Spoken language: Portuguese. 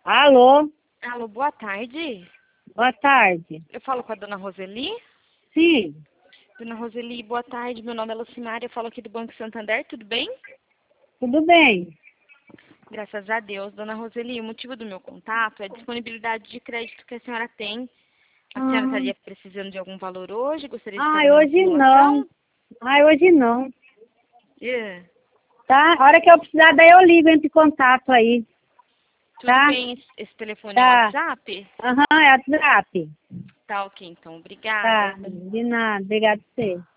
Alô? Alô, boa tarde. Boa tarde. Eu falo com a dona Roseli. Sim, Dona Roseli, boa tarde. Meu nome é Lucimária, eu falo aqui do Banco Santander, tudo bem? tudo bem. Graças a Deus. Dona Roseli, o motivo do meu contato é a disponibilidade de crédito que a senhora tem. A senhora estaria precisando de algum valor hoje? Gostaria de saber uma Hoje não. simulação? Hoje não. É. Tá? A hora que eu precisar, daí eu ligo, entre em contato aí. Tudo Tá? bem? Esse telefone é o Tá. WhatsApp? É WhatsApp. Tá ok, então. Tá. Obrigada. De nada. Obrigada a você.